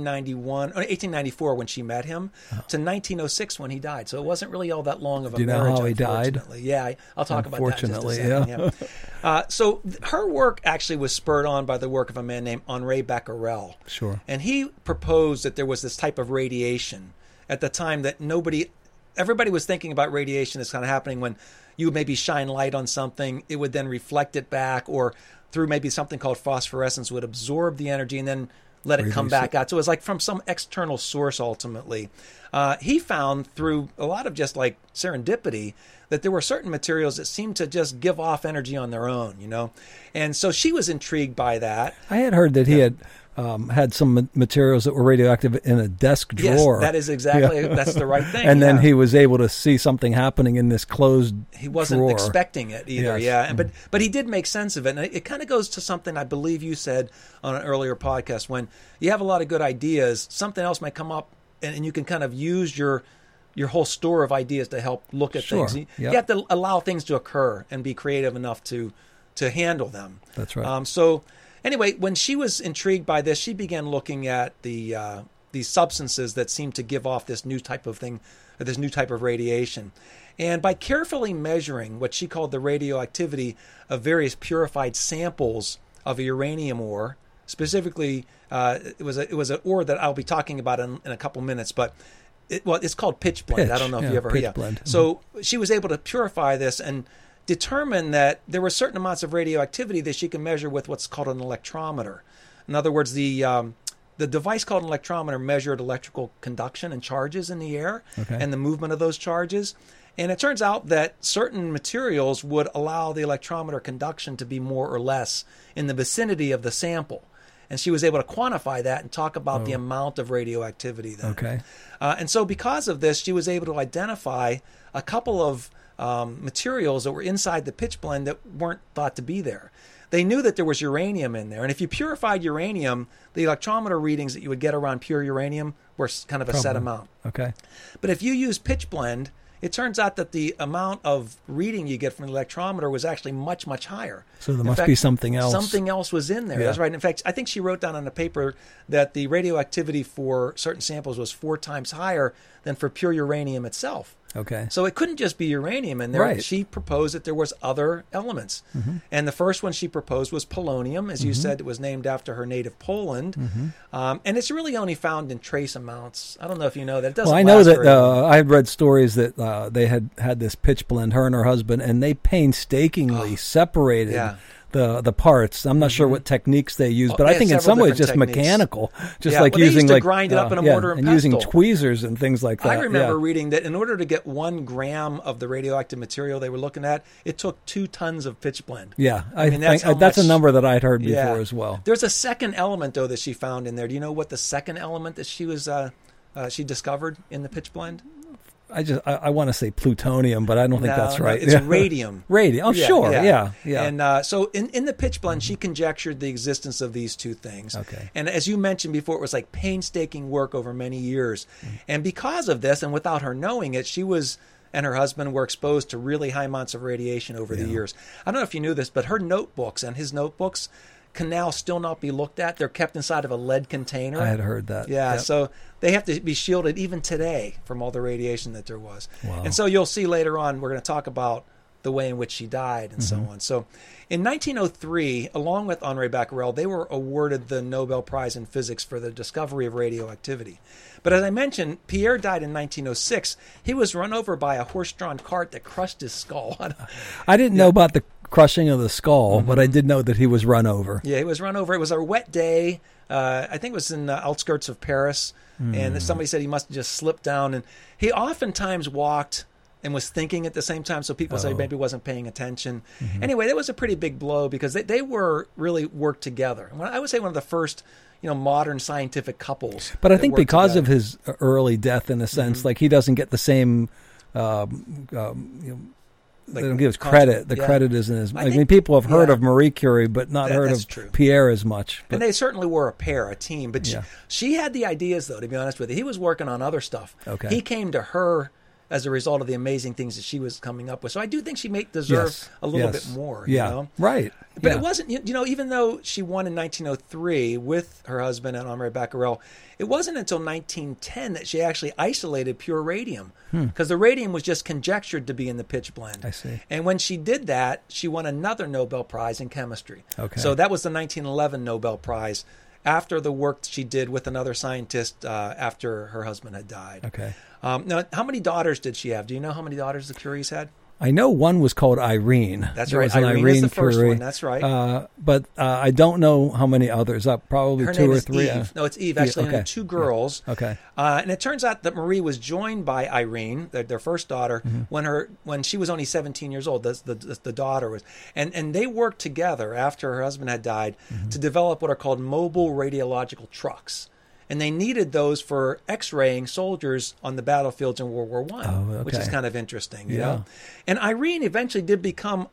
Speaker 3: 1894 when she met him to 1906 when he died. So it wasn't really all that long of a marriage.
Speaker 4: Do you know how he died?
Speaker 3: Yeah, I'll talk about that in just a second.
Speaker 4: Unfortunately,
Speaker 3: yeah. So her work actually was spurred on by the work of a man named Henri Becquerel.
Speaker 4: Sure.
Speaker 3: And he proposed that there was this type of radiation at the time that everybody was thinking about radiation as kind of happening when you would maybe shine light on something, it would then reflect it back, or through maybe something called phosphorescence would absorb the energy and then let it come back out. So it was like from some external source ultimately. He found through a lot of just like serendipity that there were certain materials that seemed to just give off energy on their own, And so she was intrigued by that.
Speaker 4: I had heard that he had had some materials that were radioactive in a desk drawer.
Speaker 3: Yes, that is exactly, that's the right thing.
Speaker 4: And then he was able to see something happening in this closed
Speaker 3: He wasn't
Speaker 4: drawer.
Speaker 3: expecting it either,
Speaker 4: Yes.
Speaker 3: But he did make sense of it. And it kind of goes to something I believe you said on an earlier podcast. When you have a lot of good ideas, something else might come up and you can kind of use your whole store of ideas to help look at things.
Speaker 4: Yep.
Speaker 3: You have to allow things to occur and be creative enough to handle them.
Speaker 4: That's right.
Speaker 3: So anyway, when she was intrigued by this, she began looking at these substances that seemed to give off this new type of thing, or this new type of radiation. And by carefully measuring what she called the radioactivity of various purified samples of a uranium ore, specifically, it was an ore that I'll be talking about in a couple minutes, but it's called pitch blende. I don't know if you ever heard of it.
Speaker 4: Blende.
Speaker 3: So she was able to purify this and determine that there were certain amounts of radioactivity that she can measure with what's called an electrometer. In other words, the device called an electrometer measured electrical conduction and charges in the air and the movement of those charges. And it turns out that certain materials would allow the electrometer conduction to be more or less in the vicinity of the sample. And she was able to quantify that and talk about the amount of radioactivity then.
Speaker 4: Okay.
Speaker 3: And so because of this, she was able to identify a couple of materials that were inside the pitch blende that weren't thought to be there. They knew that there was uranium in there. And if you purified uranium, the electrometer readings that you would get around pure uranium were kind of a set amount.
Speaker 4: Okay.
Speaker 3: But if you use pitch blende, it turns out that the amount of reading you get from the electrometer was actually much, much higher.
Speaker 4: So there must be something else.
Speaker 3: Something else was in there.
Speaker 4: Yeah.
Speaker 3: That's right. In fact, I think she wrote down on a paper that the radioactivity for certain samples was 4 times higher than for pure uranium itself.
Speaker 4: Okay.
Speaker 3: So it couldn't just be uranium in there.
Speaker 4: Right.
Speaker 3: She proposed that there was other elements. Mm-hmm. And the first one she proposed was polonium. As you said, it was named after her native Poland. Mm-hmm. And it's really only found in trace amounts. I don't know if you know that. It doesn't
Speaker 4: I know
Speaker 3: last
Speaker 4: that
Speaker 3: very long.
Speaker 4: I had read stories that they had this pitch blende, her and her husband, and they painstakingly separated the parts. I'm not sure what techniques they use, but I think in some ways just
Speaker 3: techniques.
Speaker 4: mechanical, just
Speaker 3: Yeah,
Speaker 4: like
Speaker 3: well, they
Speaker 4: using
Speaker 3: used to
Speaker 4: like
Speaker 3: grind it up in a mortar and
Speaker 4: using
Speaker 3: pestle.
Speaker 4: tweezers and things like that.
Speaker 3: I remember reading that in order to get 1 gram of the radioactive material they were looking at, it took 2 tons of pitch blende.
Speaker 4: Yeah,
Speaker 3: I mean, that's how
Speaker 4: that's a
Speaker 3: much-
Speaker 4: number that I'd heard before as well.
Speaker 3: There's a second element, though, that she found in there. Do you know what the second element that she was she discovered in the pitch blende?
Speaker 4: I want to say plutonium, but I don't think that's right.
Speaker 3: It's radium.
Speaker 4: Radium. Oh, sure. Yeah.
Speaker 3: And so in the pitch blende, she conjectured the existence of these 2 things.
Speaker 4: Okay.
Speaker 3: And as you mentioned before, it was like painstaking work over many years. And because of this, and without her knowing it, she was and her husband were exposed to really high amounts of radiation over the years. I don't know if you knew this, but her notebooks and his notebooks can now still not be looked at. They're kept inside of a lead container.
Speaker 4: I had heard that.
Speaker 3: Yeah,
Speaker 4: Yep.
Speaker 3: so they have to be shielded even today from all the radiation that there was.
Speaker 4: Wow.
Speaker 3: And so you'll see later on, we're going to talk about the way in which she died and
Speaker 4: Mm-hmm.
Speaker 3: so on. So in 1903, along with Henri Becquerel, they were awarded the Nobel Prize in Physics for the discovery of radioactivity. But as I mentioned, Pierre died in 1906. He was run over by a horse-drawn cart that crushed his skull.
Speaker 4: I didn't know about the crushing of the skull, but I did know that he was run over.
Speaker 3: Yeah, he was run over. It was a wet day. I think it was in the outskirts of Paris. And somebody said he must have just slipped down. And he oftentimes walked and was thinking at the same time. So people say maybe he wasn't paying attention. Anyway, that was a pretty big blow because they were really worked together. I would say one of the first modern scientific couples.
Speaker 4: But I
Speaker 3: that
Speaker 4: think
Speaker 3: worked
Speaker 4: because
Speaker 3: together.
Speaker 4: of his early death, in a sense, like he doesn't get the same. They don't give us credit. The credit isn't as. I mean, people have heard of Marie Curie, but not heard
Speaker 3: that's
Speaker 4: of
Speaker 3: true.
Speaker 4: Pierre as much. But
Speaker 3: And they certainly were a pair, a team. But
Speaker 4: Yeah.
Speaker 3: she had the ideas, though, to be honest with you. He was working on other stuff.
Speaker 4: Okay.
Speaker 3: He came to her as a result of the amazing things that she was coming up with. So I do think she may deserve
Speaker 4: Yes.
Speaker 3: a little
Speaker 4: Yes.
Speaker 3: bit more.
Speaker 4: Yeah.
Speaker 3: You know?
Speaker 4: Right.
Speaker 3: But
Speaker 4: Yeah.
Speaker 3: it wasn't, even though she won in 1903 with her husband and Henri Becquerel, it wasn't until 1910 that she actually isolated pure radium because the radium was just conjectured to be in the pitch blend.
Speaker 4: I see.
Speaker 3: And when she did that, she won another Nobel Prize in chemistry.
Speaker 4: Okay.
Speaker 3: So that was the 1911 Nobel Prize after the work she did with another scientist after her husband had died.
Speaker 4: Okay.
Speaker 3: Now, how many daughters did she have? Do you know how many daughters the Curies had?
Speaker 4: I know one was called Irene.
Speaker 3: That's
Speaker 4: There
Speaker 3: right.
Speaker 4: was an
Speaker 3: Irene is the first
Speaker 4: Curie.
Speaker 3: one. That's right.
Speaker 4: But I don't know how many others. Probably
Speaker 3: Her
Speaker 4: two
Speaker 3: name
Speaker 4: or
Speaker 3: is
Speaker 4: three.
Speaker 3: Eve. No, it's Eve, actually,
Speaker 4: okay.
Speaker 3: and two girls.
Speaker 4: Okay.
Speaker 3: And it turns out that Marie was joined by Irene, their first daughter,
Speaker 4: Mm-hmm.
Speaker 3: when she was only 17 years old. The daughter was, and they worked together after her husband had died
Speaker 4: Mm-hmm.
Speaker 3: to develop what are called mobile radiological trucks. And they needed those for X-raying soldiers on the battlefields in World War I,
Speaker 4: Oh,
Speaker 3: which is
Speaker 4: okay.
Speaker 3: kind of interesting, you
Speaker 4: Yeah.
Speaker 3: know. And Irene eventually did become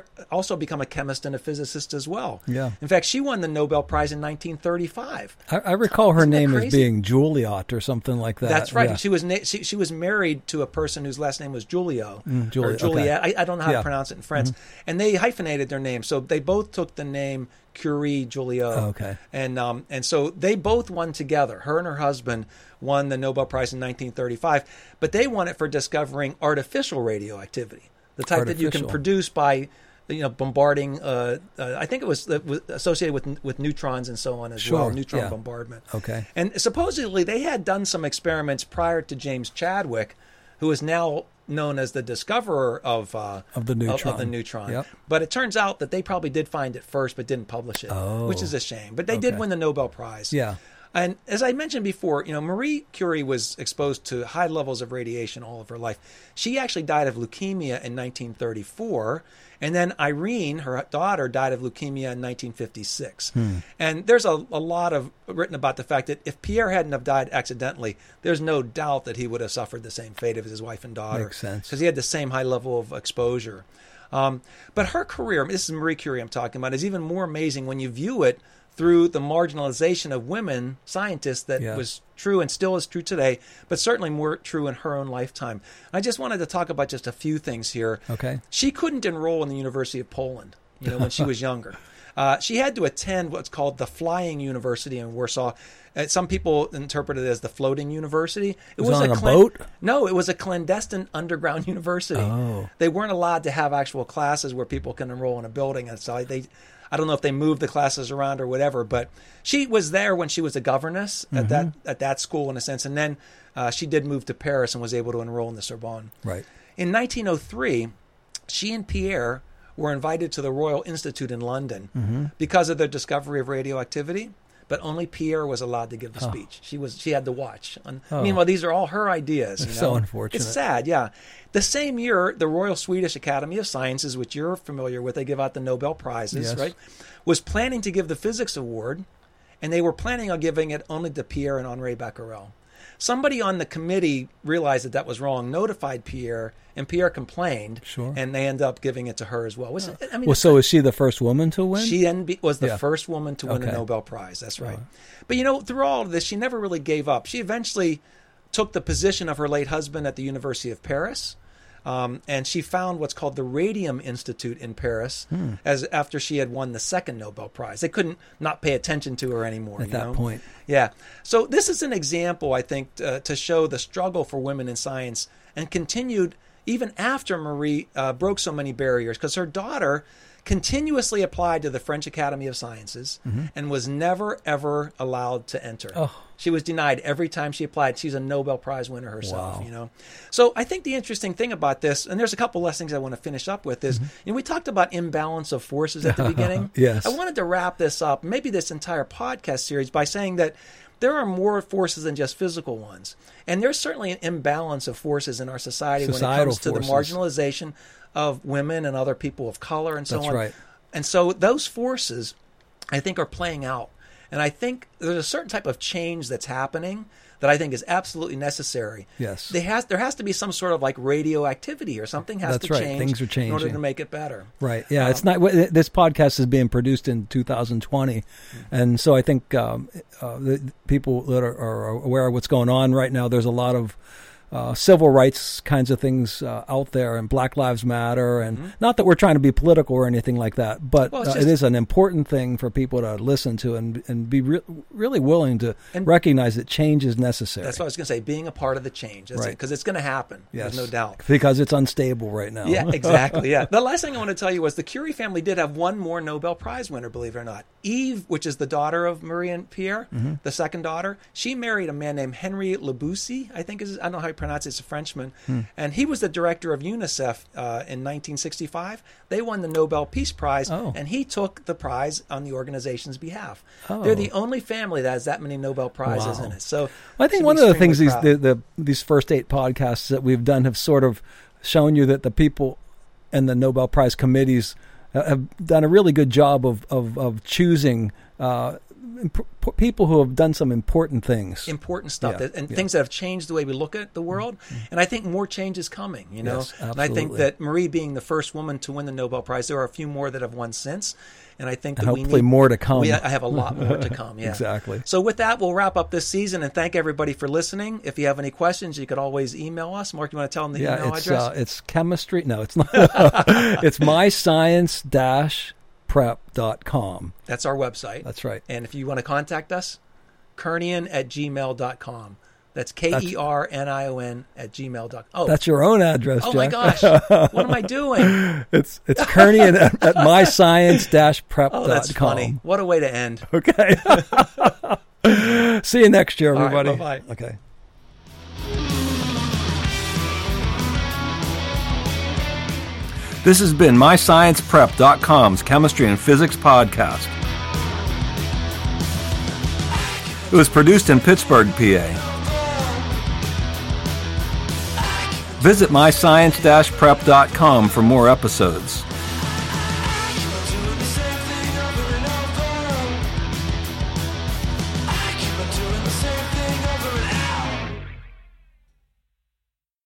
Speaker 3: a chemist and a physicist as well.
Speaker 4: Yeah.
Speaker 3: In fact, she won the Nobel Prize in 1935.
Speaker 4: I recall her
Speaker 3: Isn't that
Speaker 4: name as
Speaker 3: crazy?
Speaker 4: being Juliot or something like that.
Speaker 3: That's right.
Speaker 4: Yeah.
Speaker 3: She was she was married to a person whose last name was Julio
Speaker 4: Juliet,
Speaker 3: or Juliet.
Speaker 4: okay.
Speaker 3: I don't know how
Speaker 4: Yeah.
Speaker 3: to pronounce it in French. And they hyphenated their names, so they both took the name Curie Julio.
Speaker 4: Oh, okay.
Speaker 3: And so they both won together. Her and her husband won the Nobel Prize in 1935, but they won it for discovering artificial radioactivity, the type that you can
Speaker 4: Artificial.
Speaker 3: produce by bombarding. I think it was associated with neutrons and so on as well,
Speaker 4: Sure,
Speaker 3: neutron
Speaker 4: yeah.
Speaker 3: bombardment.
Speaker 4: Okay.
Speaker 3: And supposedly they had done some experiments prior to James Chadwick, who is now known as the discoverer of
Speaker 4: the neutron.
Speaker 3: Of the neutron.
Speaker 4: Yep.
Speaker 3: But it turns out that they probably did find it first, but didn't publish it,
Speaker 4: Oh.
Speaker 3: which is a shame. But they did
Speaker 4: Okay.
Speaker 3: win the Nobel Prize.
Speaker 4: Yeah.
Speaker 3: And as I mentioned before, Marie Curie was exposed to high levels of radiation all of her life. She actually died of leukemia in 1934. And then Irene, her daughter, died of leukemia in 1956. And there's a lot of written about the fact that if Pierre hadn't have died accidentally, there's no doubt that he would have suffered the same fate as his wife and daughter.
Speaker 4: Makes sense.
Speaker 3: Because he had the same high level of exposure. But her career, this is Marie Curie I'm talking about, is even more amazing when you view it through the marginalization of women scientists that
Speaker 4: Yeah.
Speaker 3: was true and still is true today, but certainly more true in her own lifetime. I just wanted to talk about just a few things here.
Speaker 4: Okay.
Speaker 3: She couldn't enroll in the University of Poland, when she was younger. She had to attend what's called the Flying University in Warsaw. Some people interpret it as the Floating University. It
Speaker 4: was on a boat?
Speaker 3: No, it was a clandestine underground university.
Speaker 4: Oh.
Speaker 3: They weren't allowed to have actual classes where people can enroll in a building, and so I don't know if they moved the classes around or whatever, but she was there when she was a governess at that school in a sense, and then she did move to Paris and was able to enroll in the Sorbonne.
Speaker 4: Right.
Speaker 3: In 1903, she and Pierre were invited to the Royal Institute in London because of their discovery of radioactivity. But only Pierre was allowed to give the speech. She had to watch. Meanwhile, these are all her ideas.
Speaker 4: So unfortunate.
Speaker 3: It's sad, yeah. The same year, the Royal Swedish Academy of Sciences, which you're familiar with, they give out the Nobel Prizes,
Speaker 4: Yes.
Speaker 3: right? Was planning to give the Physics Award, and they were planning on giving it only to Pierre and Henri Becquerel. Somebody on the committee realized that was wrong, notified Pierre, and Pierre complained,
Speaker 4: Sure.
Speaker 3: and they ended up giving it to her as well.
Speaker 4: Well, so is she the first woman to win?
Speaker 3: She then was the
Speaker 4: Yeah.
Speaker 3: first woman to win a
Speaker 4: Okay.
Speaker 3: Nobel Prize. That's right. But through all of this, she never really gave up. She eventually took the position of her late husband at the University of Paris. And she found what's called the Radium Institute in Paris after she had won the second Nobel Prize. They couldn't not pay attention to her anymore.
Speaker 4: At that point.
Speaker 3: Yeah. So this is an example, I think, to show the struggle for women in science, and continued even after Marie broke so many barriers, because her daughter continuously applied to the French Academy of Sciences and was never, ever allowed to enter.
Speaker 4: Oh.
Speaker 3: She was denied every time she applied. She's a Nobel Prize winner herself,
Speaker 4: Wow.
Speaker 3: you know. So I think the interesting thing about this, and there's a couple less things I want to finish up with, is we talked about imbalance of forces at the beginning.
Speaker 4: Yes.
Speaker 3: I wanted to wrap this up, maybe this entire podcast series, by saying that there are more forces than just physical ones. And there's certainly an imbalance of forces in our society when it comes to the marginalization of women and other people of color and so on.
Speaker 4: That's right.
Speaker 3: And so those forces, I think, are playing out. And I think there's a certain type of change that's happening that I think is absolutely necessary.
Speaker 4: Yes.
Speaker 3: There has to be some sort of like radioactivity or something has
Speaker 4: That's
Speaker 3: to
Speaker 4: right.
Speaker 3: change
Speaker 4: Things are changing
Speaker 3: in order to make it better.
Speaker 4: Right. Yeah. It's not. This podcast is being produced in 2020, and so I think the people that are aware of what's going on right now. There's a lot of civil rights kinds of things out there, and Black Lives Matter, and not that we're trying to be political or anything like that, but it is an important thing for people to listen to and be really willing to recognize that change is necessary.
Speaker 3: That's what I was going to say, being a part of the change, right? Because it's going to happen.
Speaker 4: Yes.
Speaker 3: There's no doubt.
Speaker 4: Because it's unstable right now.
Speaker 3: Yeah, exactly. Yeah. The last thing I want to tell you was the Curie family did have one more Nobel Prize winner, believe it or not. Eve, which is the daughter of Marie and Pierre, the second daughter, she married a man named Henri Lebousy, I think I don't know how you pronounce it, it's a Frenchman. And he was the director of UNICEF in 1965. They won the Nobel Peace Prize, and he took the prize on the organization's behalf. They're the only family that has that many Nobel Prizes in it. So
Speaker 4: I think one of the things these first 8 podcasts that we've done have sort of shown you that the people and the Nobel Prize committees have done a really good job of choosing people who have done some important things.
Speaker 3: Important stuff, things that have changed the way we look at the world. And I think more change is coming, you know.
Speaker 4: Yes,
Speaker 3: and I think that Marie being the first woman to win the Nobel Prize, there are a few more that have won since. And I think that
Speaker 4: hopefully more to come.
Speaker 3: I have a lot more to come, yeah.
Speaker 4: Exactly.
Speaker 3: So with that, we'll wrap up this season, and thank everybody for listening. If you have any questions, you could always email us. Mark, you want to tell them the email address?
Speaker 4: It's chemistry. No, it's not. It's myscience-prep.com.
Speaker 3: That's our website.
Speaker 4: That's right.
Speaker 3: And if you want to contact us, kernion@gmail.com. That's KERNION@gmail.com. Oh,
Speaker 4: that's your own address, Jack.
Speaker 3: Oh my gosh. What am I doing?
Speaker 4: It's Kernion at myscience-prep.com.
Speaker 3: Oh, that's funny. What a way to end.
Speaker 4: Okay. See you next year, everybody.
Speaker 3: All right, bye-bye.
Speaker 4: Okay. This has been myscienceprep.com's Chemistry and Physics podcast. It was produced in Pittsburgh, PA. Visit myscience-prep.com for more episodes.